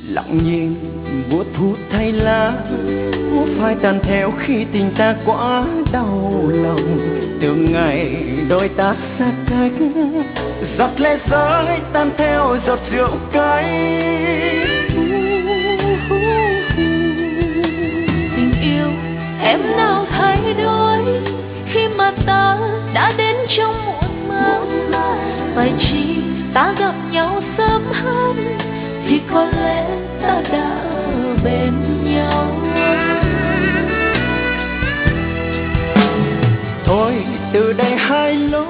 lặng nhìn mùa thu thay lá, phai tàn theo khi tình ta quá đau lòng. Từ ngày đôi ta xa cách, giọt lệ rơi tan theo giọt rượu cay. Tình yêu em nào thay đổi khi mà ta đã đến trong muộn màng. Phải chi ta gặp nhau sớm hơn thì có lẽ ta đã ở bên nhau. Thôi từ đây hai lối